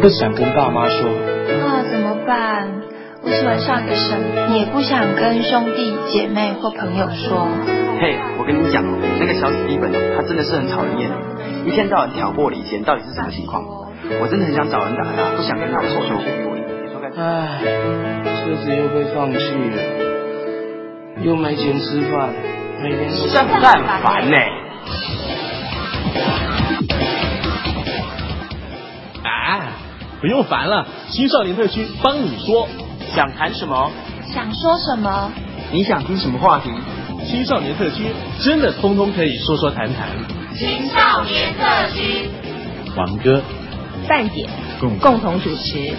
不想跟爸妈说。 怎么办？我喜欢上一个神，你也不想跟兄弟姐妹或朋友说。 嘿，我跟你讲那个小史蒂芬他真的是很讨人厌，一天到晚挑拨离间，到底是什么情况？我真的很想找人打他，不想跟他说。 唉，车子又被放弃了，又没钱吃饭，每天都这很烦呢。 不用烦了，青少年特区帮你说。 想谈什么？ 想说什么？ 你想听什么话题？ 青少年特区真的通通可以说说谈谈。 青少年特区， 王哥、 范姐共同主持。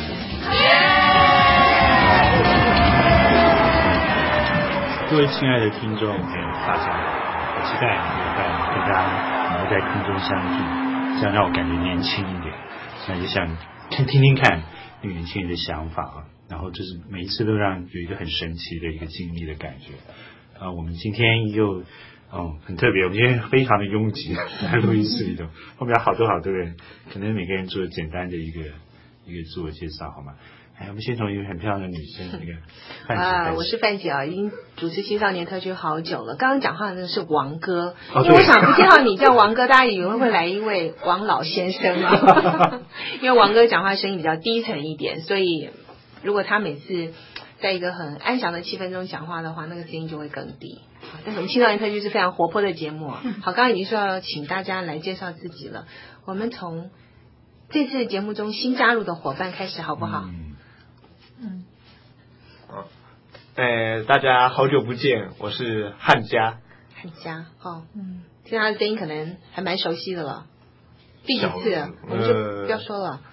各位亲爱的听众朋友，大家好！我期待跟大家能够在空中相聚，这样让我感觉年轻一点。那也想听听看那个年轻人的想法啊，然后就是每一次都让有一个很神奇的一个经历的感觉。我们今天又很特别，我们今天非常的拥挤在录音室里头，后面有好多人，可能每个人做简单的一个自我介绍，好吗？我们先从一个很漂亮的女生，那个范姐。 我是范姐啊，已经主持青少年特区好久了。刚刚讲话的那是王哥，因为我想不见到你叫王哥，大家以为会来一位王老先生啊。因为王哥讲话声音比较低沉一点，所以如果他每次在一个很安详的气氛中讲话的话，那个声音就会更低。但是我们青少年特区是非常活泼的节目啊。好，刚刚已经说要请大家来介绍自己了，我们从这次节目中新加入的伙伴开始好不好？ 大家好久不见，我是汉家。 汉家，听他的声音可能还蛮熟悉的了。第几次了？我们就不要说了。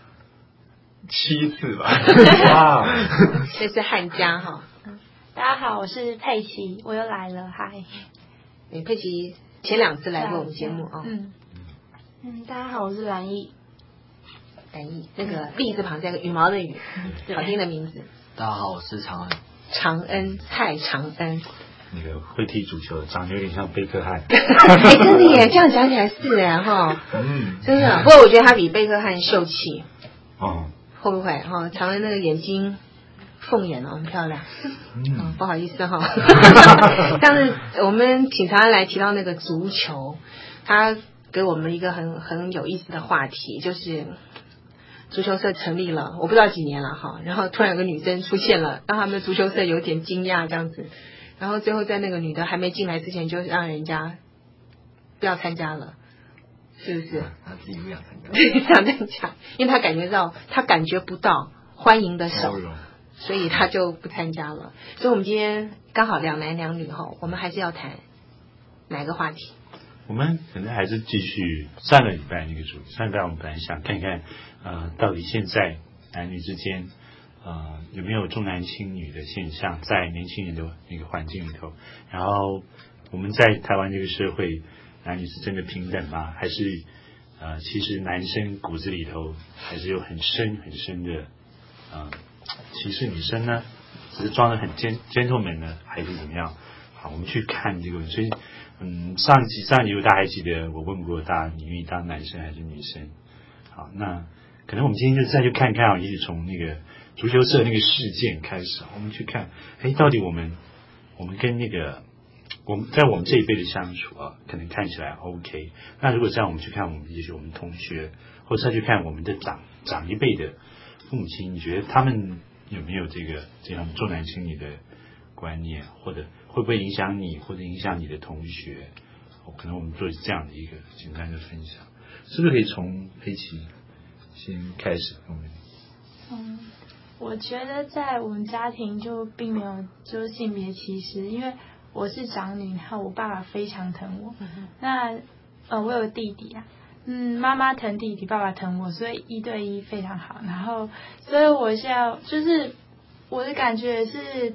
7次吧。哇， 这是汉家哈。 大家好，我是佩奇，我又来了，嗨。 佩奇前2次来过我们节目啊。 大家好，我是蓝毅。 蓝毅，那个立字旁加个羽毛的羽，好听的名字。 大家好，我是长恩。 长恩，蔡长恩。 那个会踢足球的，长得有点像贝克汉。 真的耶，这样讲起来是哈。真的。不过我觉得他比贝克汉秀气。会不会长恩那个眼睛凤眼很漂亮。不好意思哈。但是我们请长恩来提到那个足球，他给我们一个很有意思的话题，就是足球社成立了，我不知道几年了哈，然后突然有个女生出现了，让他们的足球社有点惊讶这样子，然后最后在那个女的还没进来之前，就让人家不要参加了，是不是？ 他自己不想参加， 对，不想参加，因为他感觉不到欢迎的手，所以他就不参加了。所以我们今天刚好2男2女哈，我们还是要谈哪个话题？ 我们可能还是继续上个礼拜那个主题。上个礼拜我们本来想看看到底现在男女之间有没有重男轻女的现象在年轻人的那个环境里头，然后我们在台湾这个社会男女是真的平等吗？还是其实男生骨子里头还是有很深的歧视女生呢？只是装得很gentleman呢，还是怎么样？好，我们去看这个。所以上集如果大家还记得，我问过大家你愿意当男生还是女生？好，那可能我们今天就再去看看也许从那个足球社那个事件开始，我们去看到底我们跟那个我们在我们这一辈的相处可能看起来 OK。那如果这样，我们去看也许我们同学，或者再去看我们的长一辈的父母亲，你觉得他们有没有这样重男轻女的观念，或者会不会影响你，或者影响你的同学？可能我们做这样的一个简单的分享，是不是可以从佩奇先开始？ 我觉得在我们家庭就并没有就是性别歧视，因为我是长女，然后我爸爸非常疼我。那我有个弟弟啊，妈妈疼弟弟，爸爸疼我，所以1对1非常好。然后，所以我现在就是我的感觉是，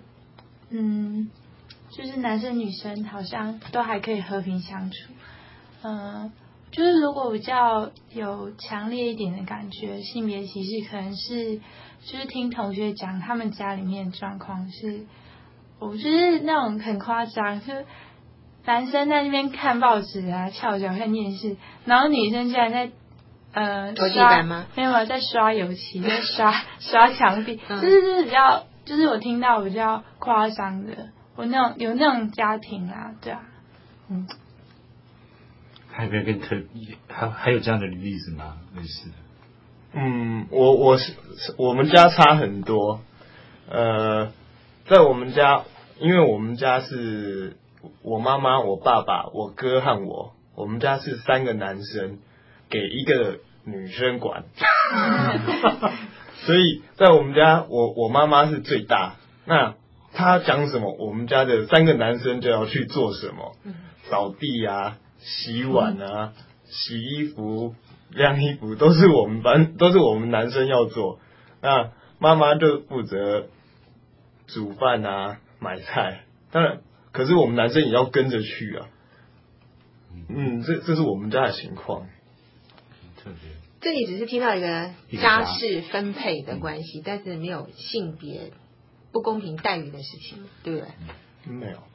就是男生女生好像都还可以和平相处。就是如果比较有强烈一点的感觉，性别歧视可能是就是听同学讲他们家里面的状况是，我就是那种很夸张，就男生在那边看报纸啊，翘脚看电视，然后女生竟然在拖地板吗？ 没有，在刷油漆，在刷墙壁，就是比较，就是我听到比较夸张的，有那种家庭啦，对啊， 还有没有跟还有这样的例子吗？类似的？ 我们家差很多，在我们家，因为我们家是我妈妈、我爸爸、我哥和我们家是3个男生给一个女生管，所以在我们家，我妈妈是最大，那她讲什么，我们家的3个男生就要去做什么，扫地啊、洗碗啊、洗衣服、晾衣服，都是我们男生要做，那妈妈就负责煮饭啊、买菜，当然，可是我们男生也要跟着去啊。这是我们家的情况。 特别。 这里只是听到一个家事分配的关系，但是没有性别不公平待遇的事情，对不对？ 没有。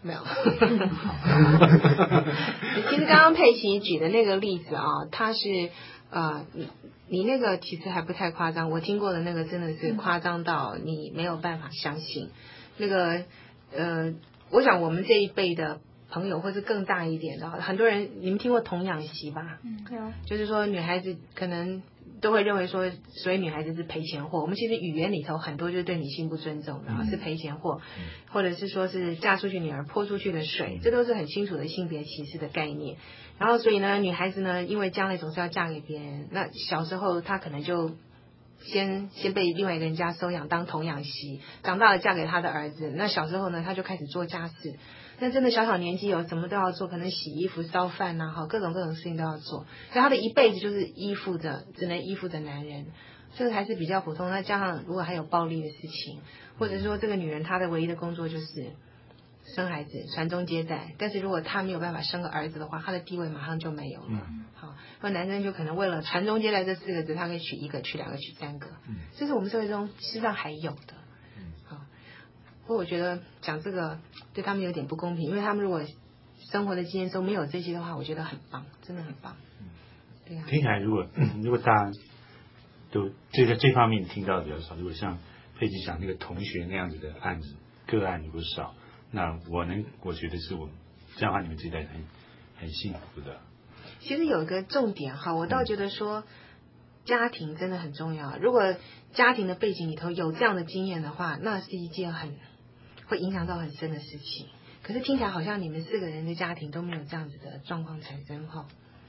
其实刚刚佩奇举的那个例子啊，他是你那个其实还不太夸张，我听过的那个真的是夸张到你没有办法相信。那个我想我们这一辈的朋友，或是更大一点的，很多人你们听过童养媳吧？ 有， 就是说女孩子可能都会认为说，所以女孩子是赔钱货。我们其实语言里头很多就是对女性不尊重的，是赔钱货，或者是说是嫁出去女儿泼出去的水，这都是很清楚的性别歧视的概念。然后所以呢，女孩子呢，因为将来总是要嫁给别人，那小时候她可能就先被另外一个人家收养当童养媳，长大了嫁给他的儿子。那小时候呢，她就开始做家事。那真的小年纪有什么都要做，可能洗衣服、烧饭呐，各种事情都要做。所以她的一辈子就是只能依附着男人，这个还是比较普通。那加上如果还有暴力的事情，或者说这个女人她的唯一的工作就是生孩子、传宗接代。但是如果她没有办法生个儿子的话，她的地位马上就没有了。好，那男生就可能为了传宗接代这4个字，他可以娶1个、娶2个、娶3个。这是我们社会中事实上还有的。不过我觉得讲这个对他们有点不公平，因为他们如果生活的经验中没有这些的话，我觉得很棒，真的很棒。对啊。 听起来如果大家都这方面听到的比较少，如果像佩奇讲那个同学那样子的案子个案不少，那我觉得是我这样的话，你们这一代很幸福的。 其实有一个重点哈，我倒觉得说家庭真的很重要。如果家庭的背景里头有这样的经验的话，那是一件会影响到很深的事情。可是听起来好像你们4个人的家庭都没有这样子的状况产生哈。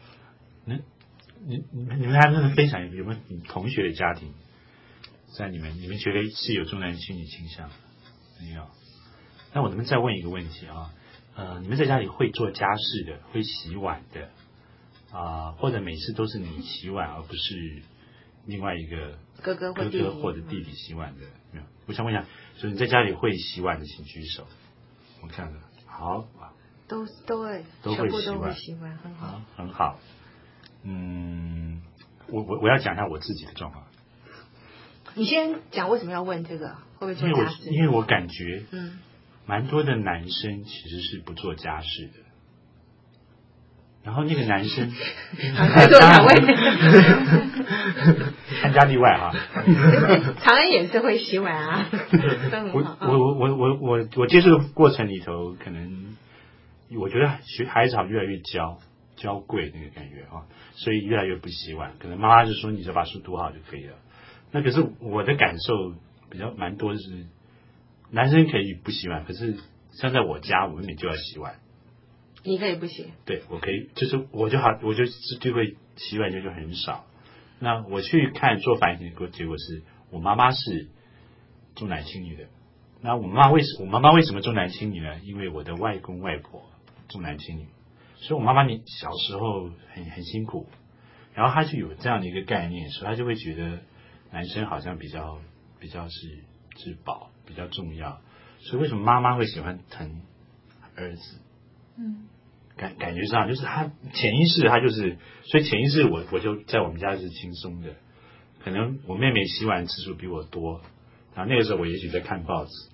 你们还能分享有没有你同学的家庭，在你们觉得是有重男轻女倾向？没有。那我能不能再问一个问题啊？你们在家里会做家事的，会洗碗的或者每次都是你洗碗，而不是另外一个哥哥或者弟弟洗碗的？没有。我想问一下，所以你在家里会洗碗的，请举手。我看看，好， 都会， 全部都会洗碗，很好， 很好。我要讲一下我自己的状况。 你先讲为什么要问这个，会不会做家事？ 因为我感觉，蛮多的男生其实是不做家事的。然后那个男生，参加例外哈。 常人也是会洗碗啊。 我接触的过程里头，可能我觉得孩子好越来越娇贵那个感觉所以越来越不洗碗。可能妈妈就说你只要把书读好就可以了。那可是我的感受蛮多的是，男生可以不洗碗，可是像在我家，我妹妹就要洗碗。 你可以不洗？对， 我可以，就是我就会洗碗就很少。那我去看做反省的结果是我妈妈是重男轻女的。那我妈妈为什么重男轻女呢？因为我的外公外婆重男轻女，所以我妈妈你小时候很辛苦，然后她就有这样的一个概念，所以她就会觉得男生好像比较是宝，比较重要。所以为什么妈妈会喜欢疼儿子？感觉上就是他潜意识，他就是，所以潜意识我就在我们家是轻松的。可能我妹妹洗碗次数比我多，然后那个时候我也许在看报纸，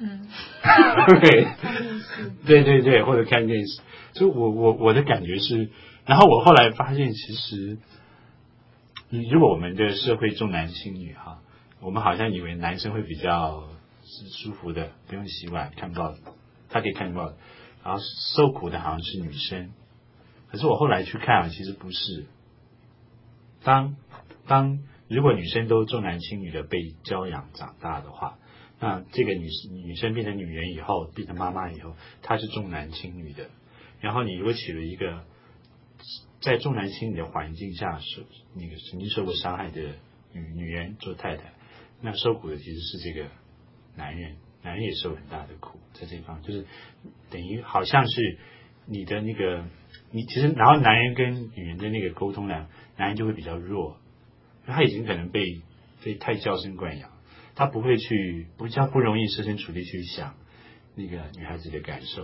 对，或者看电视。所以我的感觉是，然后我后来发现，其实如果我们的社会重男轻女哈，我们好像以为男生会比较是舒服的，不用洗碗看报纸，他可以看报纸，然后受苦的好像是女生。可是我后来去看啊，其实不是。如果女生都重男轻女的被教养长大的话，那这个女生变成女人以后，变成妈妈以后，她是重男轻女的。然后你如果娶了一个在重男轻女的环境下那个曾经受过伤害的女人做太太，那受苦的其实是这个男人也受很大的苦，在这一方就是等于好像是你的那个你其实，然后男人跟女人的那个沟通呢，男人就会比较弱，他已经可能被太娇生惯养，他不会比较不容易设身处地去想那个女孩子的感受。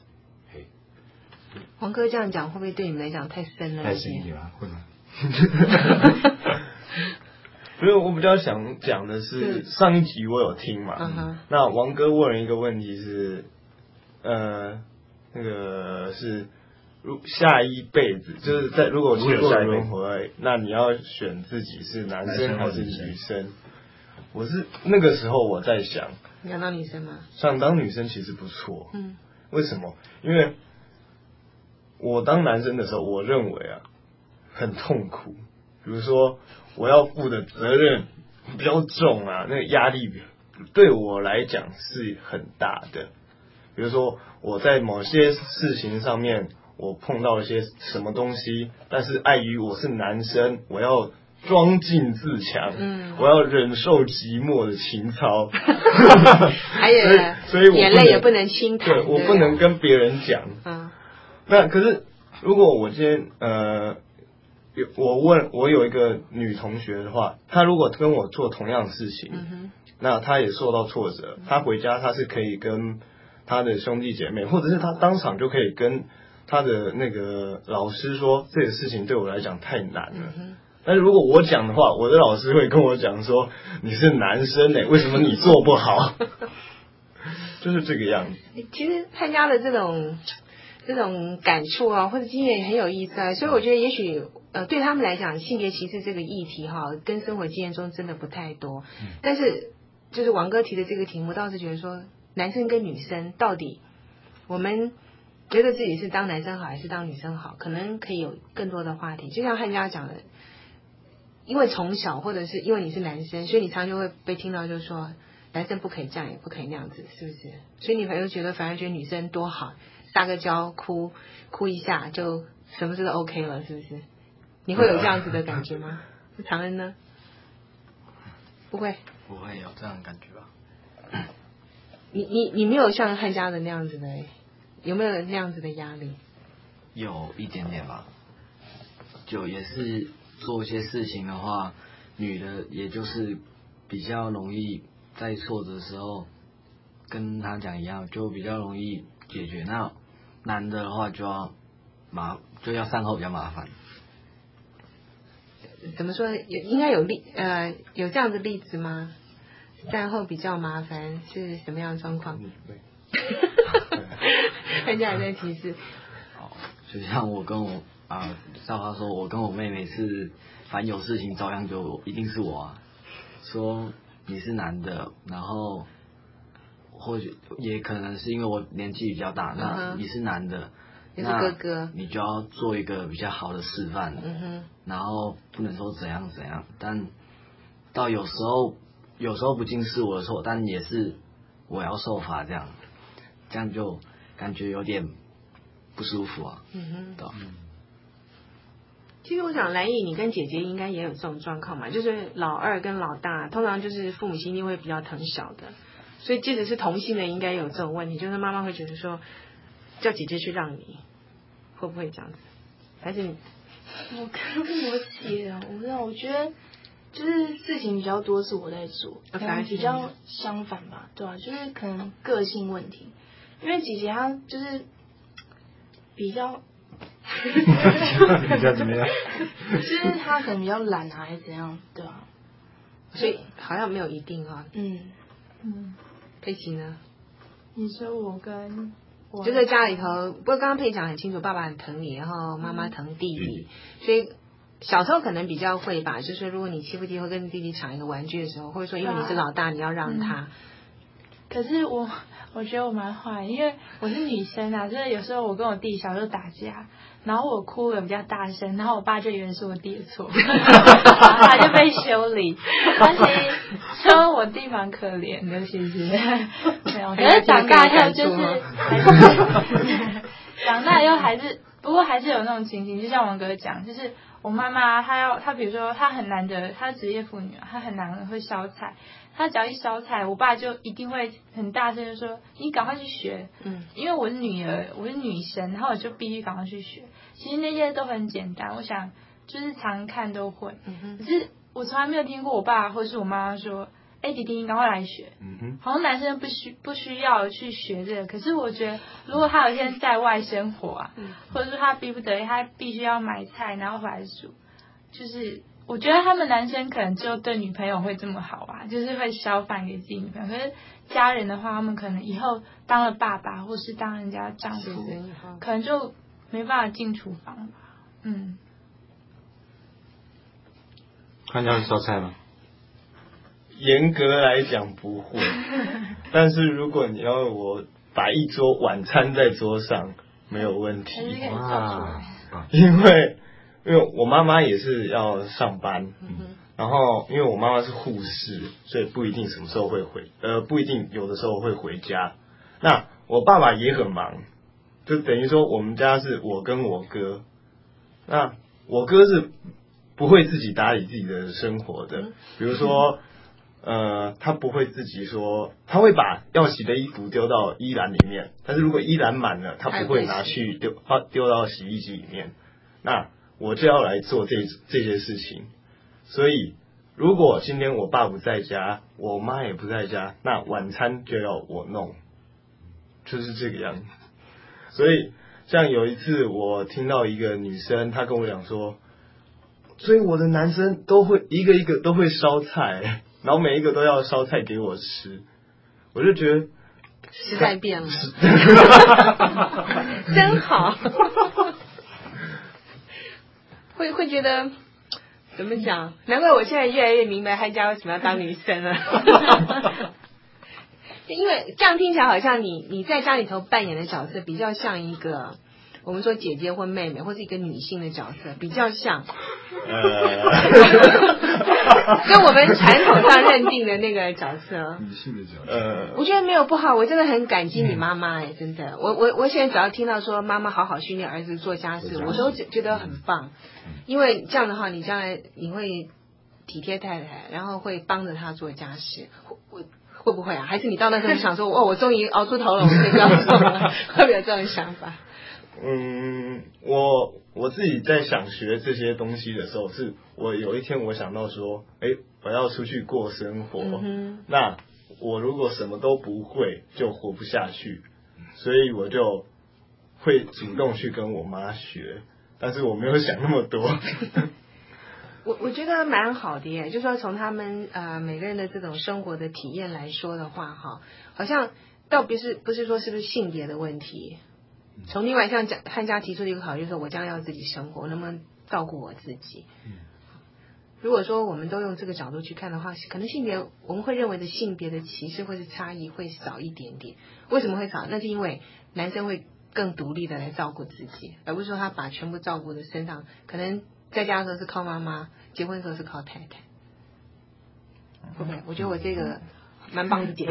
黄哥这样讲会不会对你们来讲太深了？ 太深一点啊，会吗？ 所以我比较想讲的是上一集我有听嘛，那王哥问了一个问题是，那个是下一辈子就是如果经过轮回，那你要选自己是男生还是女生？我是那个时候我在想， 你想当女生吗？ 想当女生其实不错，为什么？因为我当男生的时候，我认为啊很痛苦，比如说我要负的责任比较重啊，那个压力对我来讲是很大的。比如说我在某些事情上面我碰到了些什么东西，但是碍于我是男生，我要装进自强，我要忍受寂寞的情操， 还有所以我眼泪也不能轻弹， 对，我不能跟别人讲。那可是如果我今天我有一个女同学的话，她如果跟我做同样的事情，那她也受到挫折，她回家她是可以跟她的兄弟姐妹，或者是她当场就可以跟她的那个老师说，这个事情对我来讲太难了。但是如果我讲的话，我的老师会跟我讲说，你是男生为什么你做不好？就是这个样子。 其实汉家的这种感触啊，或者经验也很有意思啊，所以我觉得也许对他们来讲，性别歧视这个议题哈，跟生活经验中真的不太多。但是就是王哥提的这个题目，倒是觉得说，男生跟女生到底，我们觉得自己是当男生好还是当女生好，可能可以有更多的话题。就像汉家讲的，因为从小或者是因为你是男生，所以你常常就会被听到就是说，男生不可以这样，也不可以那样子，是不是？所以你反而觉得女生多好。撒个娇哭一下就什么事都 OK 了，是不是？你会有这样子的感觉吗？常恩呢？不会有这样的感觉吧？ 你没有像汉家的那样子的，有没有那样子的压力？ 有一点点吧，就也是做一些事情的话，女的也就是比较容易在挫折的时候跟他讲一样，就比较容易解决。那男的话就要善后比较麻烦。 怎么说？应该有有这样的例子吗？善后比较麻烦是什么样的状况？人家也在提示。 就像我跟我照他说，我跟我妹妹是，凡有事情照样就一定是我啊。说你是男的，然后或许也可能是因为我年纪比较大，那你是男的， 你是哥哥， 你就要做一个比较好的示范，然后不能说怎样怎样，但到有时候不尽是我的错，但也是我要受罚，这样就感觉有点不舒服啊。对。 其实我想来意，你跟姐姐应该也有这种状况嘛，就是老二跟老大，通常就是父母亲一定会比较疼小的，所以即使是同性的，应该有这种问题，就是妈妈会觉得说，叫姐姐去让你，会不会这样子？还是我跟我姐，我不知道，我觉得就是事情比较多是我在做，可能比较相反吧，对吧？就是可能个性问题，因为姐姐她就是比较。 比较怎么样？ 就是他可能比较懒啊，还是怎样，对啊。 所以好像没有一定啊。佩奇呢？ 你说我跟就在家里头，不过刚刚佩讲很清楚，爸爸很疼你，然后妈妈疼弟弟，所以小时候可能比较会吧，就是说如果你欺负弟弟或跟弟弟抢一个玩具的时候，或者说因为你是老大，你要让他。 可是我觉得我蛮坏，因为我是女生啊，就是有时候我跟我弟小时候打架，然后我哭的比较大声，然后我爸就以为是我弟的错，然后他就被修理。而且说我弟蛮可怜的，其实没有。可是长大以后就是长大以后还是，不过还是有那种情形，就像王哥讲，就是我妈妈她比如说她很难得，她职业妇女啊，她很难会烧菜。他只要一烧菜，我爸就一定会很大声就说：“你赶快去学。”因为我是女儿，我是女生，然后我就必须赶快去学。其实那些都很简单，我想就是常看都会。可是我从来没有听过我爸或是我妈妈说：“哎，弟弟，你赶快来学。”好像男生不需要去学这个。可是我觉得，如果他有一天在外生活啊，或者说他逼不得已，他必须要买菜然后回来煮，就是。我觉得他们男生可能就对女朋友会这么好啊，就是会烧饭给自己女朋友。可是家人的话，他们可能以后当了爸爸或是当人家丈夫，可能就没办法进厨房吧。 看家会烧菜吗？ 严格来讲不会，但是如果你要我摆一桌晚餐在桌上，没有问题。 哇， 因为我妈妈也是要上班，然后因为我妈妈是护士，所以不一定什么时候会不一定有的时候会回家。那我爸爸也很忙，就等于说我们家是我跟我哥，那我哥是不会自己打理自己的生活的，比如说他不会自己说，他会把要洗的衣服丢到衣篮里面，但是如果衣篮满了，他不会拿去丢到洗衣机里面。那我就要来做这些事情，所以如果今天我爸不在家，我妈也不在家，那晚餐就要我弄，就是这个样子。所以像有一次我听到一个女生，她跟我讲说，追我的男生都会一个一个都会烧菜，然后每一个都要烧菜给我吃，我就觉得时代变了，真好。会觉得怎么讲？难怪我现在越来越明白汉家为什么要当女生了。因为这样听起来好像你在家里头扮演的角色比较像一个我们说姐姐或妹妹，或是一个女性的角色，比较像跟我们传统上认定的那个角色。 女性的角色。 我觉得没有不好，我真的很感激你妈妈真的。我现在只要听到说妈妈好好训练儿子做家事，我都觉得很棒。因为这样的话，你将来你会体贴太太，然后会帮着她做家事。会不会啊？还是你到那时候就想说，我终于熬出头了，我可以不要做了？会不会有这种想法？ 我自己在想学这些东西的时候，是我有一天我想到说，我要出去过生活，那我如果什么都不会，就活不下去，所以我就会主动去跟我妈学，但是我没有想那么多。 我觉得蛮好的耶，就说从他们每个人的这种生活的体验来说的话，好像倒不是说是不是性别的问题。从另外像汉家提出的一个考虑，就是说我将来要自己生活，能不能照顾我自己？如果说我们都用这个角度去看的话，可能性别我们会认为的性别的歧视或是差异会少一点点。为什么会少？那是因为男生会更独立的来照顾自己，而不是说他把全部照顾的身上，可能在家的时候是靠妈妈，结婚的时候是靠太太。会不会？我觉得我这个蛮棒的点。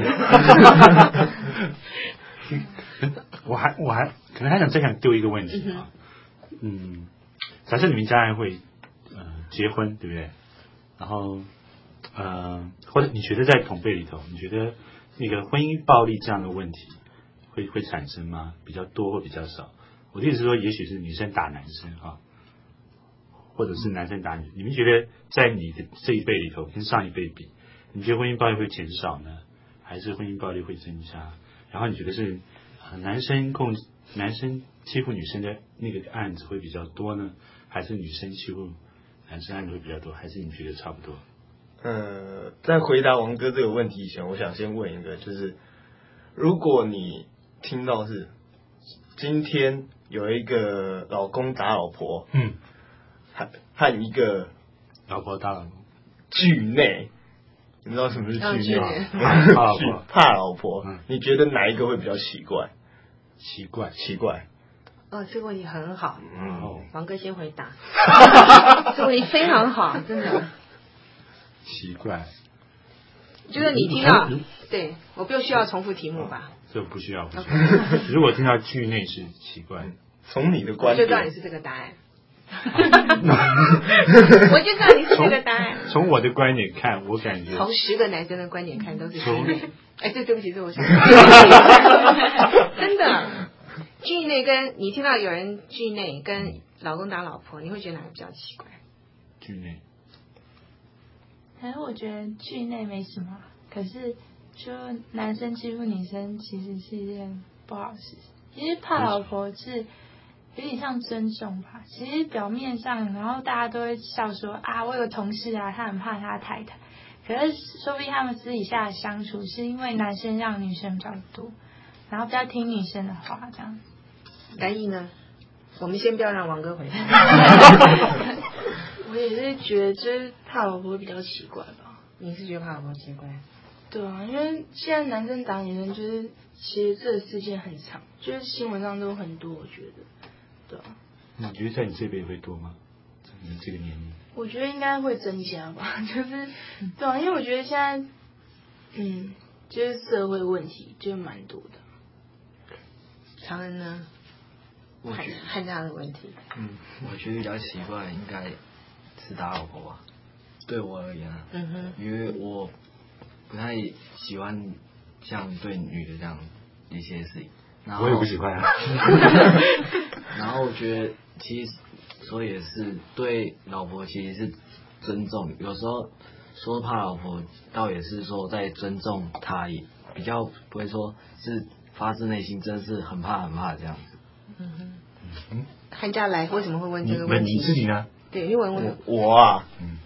我还可能还再想丢一个问题啊，假设你们家人会结婚，对不对？然后或者你觉得在同辈里头，你觉得那个婚姻暴力这样的问题会产生吗？比较多或比较少？我的意思是说，也许是女生打男生啊，或者是男生打女。你们觉得在你的这一辈里头跟上一辈比，你觉得婚姻暴力会减少呢，还是婚姻暴力会增加？然后你觉得是男生欺负女生的那个案子会比较多呢，还是女生欺负男生案子会比较多，还是你觉得差不多？ 在回答王哥这个问题以前，我想先问一个，就是如果你听到是今天有一个老公打老婆， 和一个老婆大老婆惧内，你知道什么是惧内？怕老婆。你觉得哪一个会比较奇怪？奇怪。 这个问题很好。王哥先回答。这个问题非常好，真的。 奇怪。 就是你听到，对我不需要重复题目吧？ 这不需要。如果听到惧内是奇怪， 从你的观点， 我就知道你是这个答案。我就知道你是这个答案。 从我的观点看，我感觉从10个男生的观点看都是惧内。对不起，这我想真的惧内跟你听到有人惧内跟老公打老婆，你会觉得哪个比较奇怪？ 惧内。 我觉得惧内没什么，可是就男生欺负女生其实是一件不好的事情。其实怕老婆是有点像尊重吧。其实表面上，然后大家都会笑说啊，我有个同事啊，他很怕他太太。可是说不定他们私底下的相处是因为男生让女生比较多，然后比较听女生的话这样。 蓝毅呢？我们先不要让王哥回答。 我也是觉得就是怕老婆比较奇怪吧。 你是觉得怕老婆奇怪？ 对啊，因为现在男生打女生就是其实这个事件很长，就是新闻上都很多，我觉得。对啊。 你觉得在你这边会多吗？在你这个年龄？ 我觉得应该会增加吧，就是对啊，因为我觉得现在就是社会问题就蛮多的。 常人呢？汉家的问题。 我觉得比较奇怪，应该是打老婆吧。对我而言因为我不太喜欢像对女的这样一些事情。 我也不喜欢啊。 然后我觉得其实说也是对老婆其实是尊重，有时候说怕老婆，倒也是说在尊重她，也比较不会说是发自内心真的是很怕这样子。 汉家来为什么会问这个问题？ 你自己呢？ 对，因为我啊，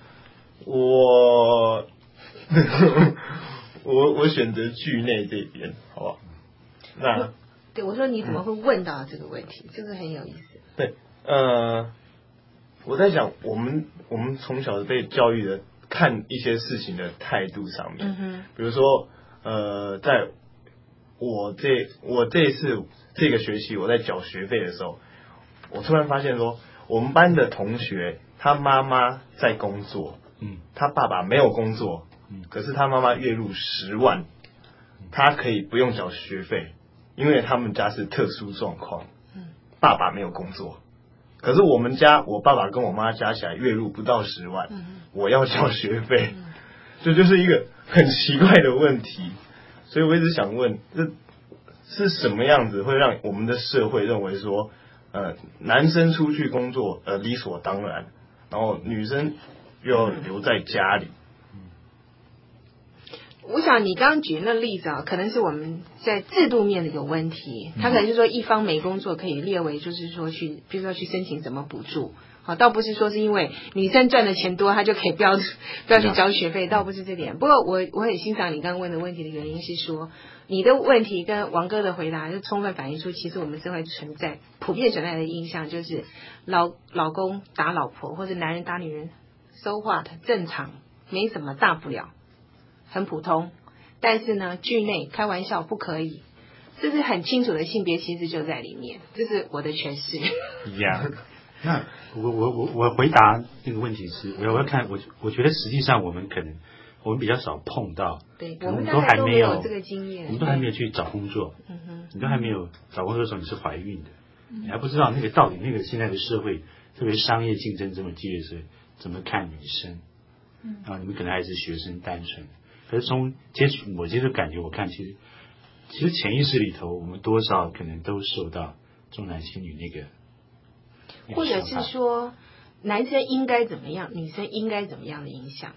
我选择惧内这边，好不好？那对我说你怎么会问到这个问题？这个很有意思。 对，我在想我们从小被教育的看一些事情的态度上面，比如说在我这次这个学期我在缴学费的时候，我突然发现说，我们班的同学他妈妈在工作，他爸爸没有工作，可是他妈妈月入10万，他可以不用缴学费，因为他们家是特殊状况，爸爸没有工作。可是我们家，我爸爸跟我妈加起来月入不到10万，我要交学费，这就是一个很奇怪的问题。所以我一直想问，这是什么样子会让我们的社会认为说，男生出去工作理所当然，然后女生又要留在家里？ 我想你刚刚举那例子啊，可能是我们在制度面的有问题。他可能是说一方没工作可以列为就是说去，比如说去申请什么补助，好，倒不是说是因为女生赚的钱多，她就可以不要去交学费，倒不是这点。不过我很欣赏你刚刚问的问题的原因是说，你的问题跟王哥的回答就充分反映出，其实我们社会普遍存在的印象就是老公打老婆或者男人打女人 ，so what， 正常，没什么大不了。很普通，但是呢，剧内开玩笑不可以，这是很清楚的性别歧视就在里面，这是我的诠释。 一样。那我回答这个问题是，我要看我觉得实际上我们比较少碰到， 对， 我们都还没有这个经验， 我们都还没有去找工作，你都还没有找工作的时候你是怀孕的，你还不知道那个到底那个现在的社会，特别商业竞争这么激烈时，怎么看女生？然后你们可能还是学生单纯。可是从我接触感觉，我看其实潜意识里头，我们多少可能都受到重男轻女那个或者是说男生应该怎么样，女生应该怎么样的影响。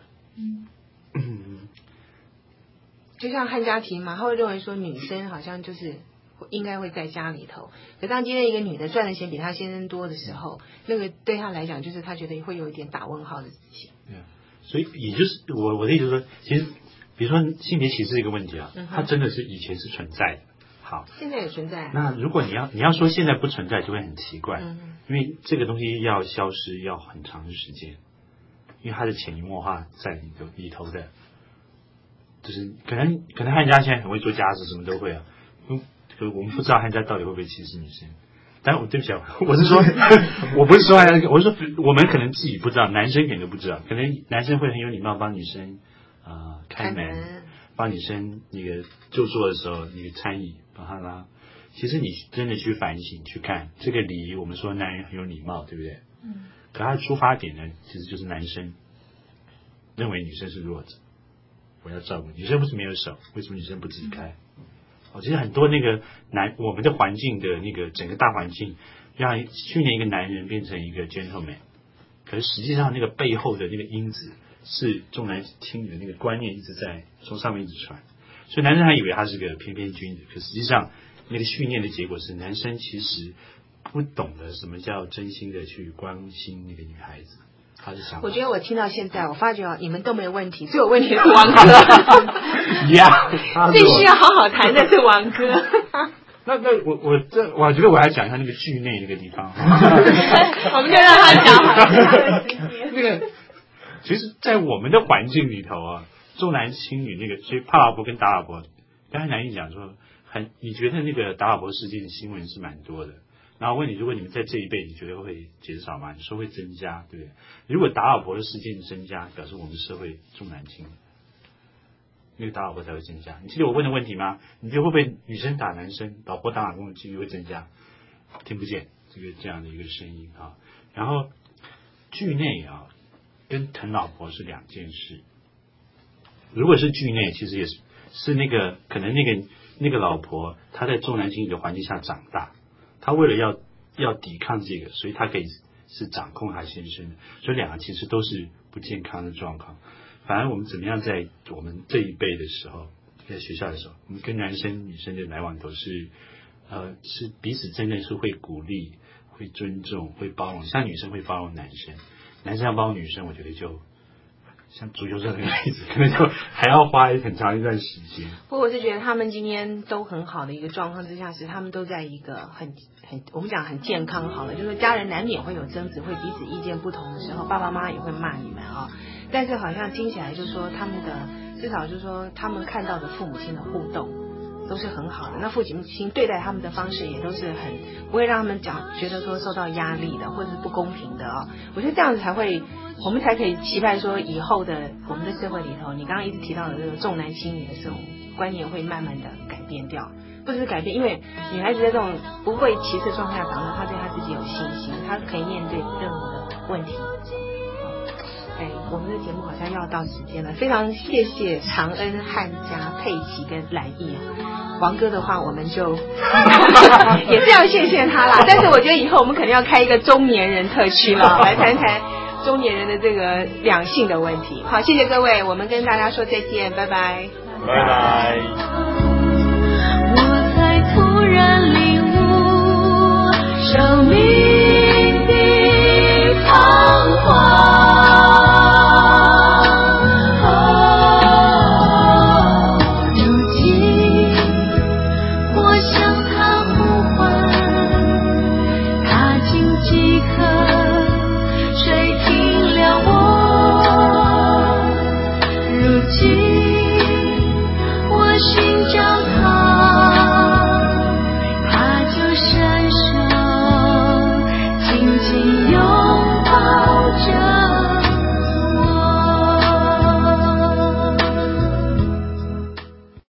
就像汉家庭嘛，他会认为说女生好像就是应该会在家里头，可当今天一个女的赚的钱比她先生多的时候，那个对她来讲就是她觉得会有一点打问号的事情。 所以也就是我的意思说，其实比如说性别歧视这个问题啊，它真的是以前是存在的， 好， 现在也存在。 那如果你要说现在不存在，就会很奇怪，因为这个东西要消失要很长的时间，因为它是潜移默化在里头的，就是可能汉家现在很会做家事，什么都会啊，可我们不知道汉家到底会不会歧视女生。但对不起，我是说，我不是说汉家，我是说我们可能自己不知道，男生可能都不知道，可能男生会很有礼貌帮女生开门，帮女生那个就坐的时候那个餐椅帮她拉。其实你真的去反省去看这个礼仪，我们说男人很有礼貌，对不对？可他的出发点呢，其实就是男生认为女生是弱者，我要照顾女生，不是没有手，为什么女生不自己开？其实很多那个我们的环境的那个整个大环境，让训练一个男人变成一个 gentleman， 可是实际上那个背后的那个因子是重男轻女的那个观念一直在从上面一直传，所以男生还以为他是个翩翩君子，可实际上那个训练的结果是男生其实不懂得什么叫真心的去关心那个女孩子。 我觉得我听到现在，我发觉你们都没问题，最有问题的是王哥。最需要好好谈的是王哥。 那我觉得我还讲一下那个剧内那个地方。 我们就让他讲好了。 那个，其实，在我们的环境里头啊，重男轻女那个，所以怕老婆跟打老婆，刚才南艺讲说，你觉得那个打老婆事件的新闻是蛮多的。然后问你，如果你们在这一辈，你觉得会减少吗？你说会增加，对不对？如果打老婆的事件增加，表示我们社会重男轻女，那个打老婆才会增加。你记得我问的问题吗？你觉得会不会女生打男生，老婆打老公的几率会增加？听不见这样的一个声音啊。然后剧内啊，跟疼老婆是两件事。如果是剧内，其实也是那个可能那个老婆她在重男轻女的环境下长大。他为了要抵抗这个，所以他可以是掌控他先生的，所以两个其实都是不健康的状况。反而我们怎么样在我们这一辈的时候，在学校的时候，我们跟男生女生的来往都是是彼此真的是会鼓励、会尊重、会包容，像女生会包容男生，男生要包容女生，我觉得就像足球社那个例子，可能就还要花很长一段时间。 不过我是觉得他们今天都很好的一个状况之下，是他们都在一个很我们讲很健康好了，就是家人难免会有争执，会彼此意见不同的时候，爸爸妈妈也会骂你们啊。但是好像听起来就是说他们的至少就是说他们看到的父母亲的互动都是很好的，那父母亲对待他们的方式也都是很不会让他们觉得说受到压力的或者是不公平的啊。我觉得这样子我们才可以期盼说以后的我们的社会里头，你刚刚一直提到的这个重男轻女的这种观念会慢慢的改变掉，不只是改变，因为女孩子在这种不被歧视的状态下长大，她对她自己有信心，她可以面对任何的问题。我们的节目好像要到时间了，非常谢谢长恩、汉家、佩奇跟蓝毅王哥的话我们就也是要谢谢他啦，但是我觉得以后我们可能要开一个中年人特区了，来谈谈中年人的这个两性的问题。好，谢谢各位，我们跟大家说再见，拜拜， 拜拜。 我才突然领悟生命